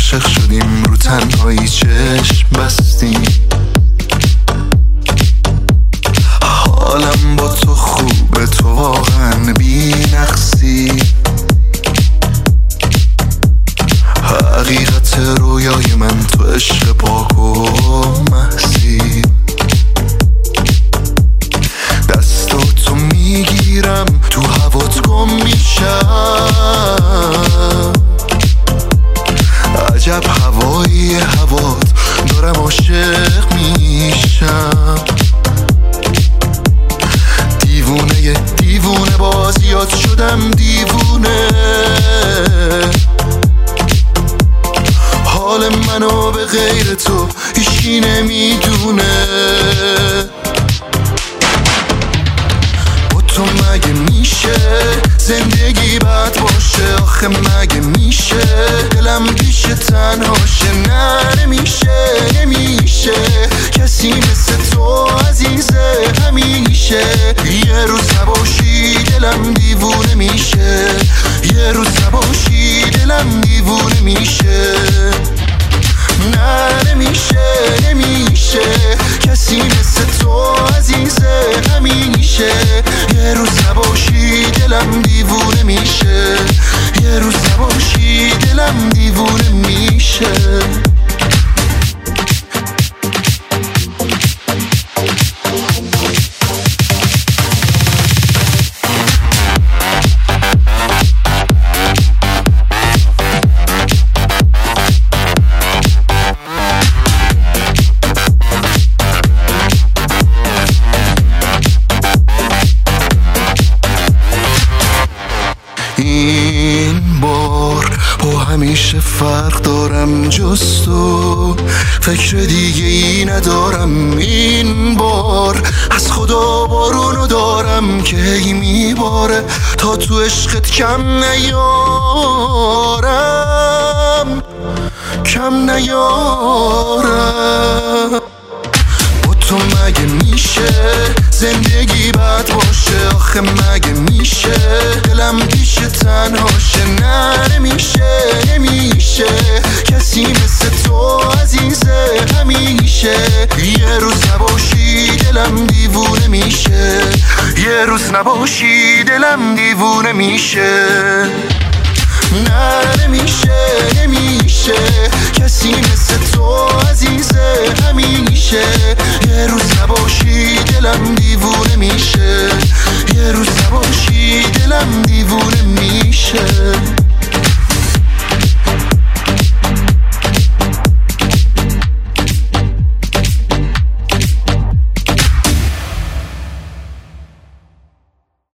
عاشق شدیم رو تنهایی چشم بستیم. حالم با تو خوبه، تو واقعا بی نقصی. حقیقت رویای من تو عشق پاک و محضی. دستاتو میگیرم تو هوات گم میشم. عجب هوایی هوات، دارم عاشق میشم. دیوونه دیوونه بازیات شدم دیوونه. حال منو به غیر تو هیچی نمیدونه. با تو مگه میشه زندگی بد باشه؟ آخه مگه میشه دلم پیش تنهاشه؟ نه نمیشه نمیشه، کسی مثل تو عزیزه همیشه. یه روز نباشی دلم دیوونه میشه، یه روز نباشی دلم دیوونه میشه. نه نمیشه نمیشه، کسی مثل تو عزیزه همیشه. یه روز نباشی دلم دیوونه میشه، یه روز نباشی دلم دیوونه میشه. این بار با همیشه فرق دارم جز تو، فکر دیگه ای ندارم. این بار از خدا بارونو دارم که هی میباره، تا تو عشقت کم نیارم، کم نیارم. تو مگه میشه زندگی بد باشه؟ آخه مگه میشه دلم پیش تنهاشه؟ نه نمیشه نمیشه، کسی مثل تو عزیزه همیشه. یه روز نباشی دلم دیوونه میشه، یه روز نباشی دلم دیوونه میشه. نه نمیشه نمیشه، کسی مثل تو عزیزه همیشه. یه روز نباشی دلم دیوونه میشه، یه روز نباشی دلم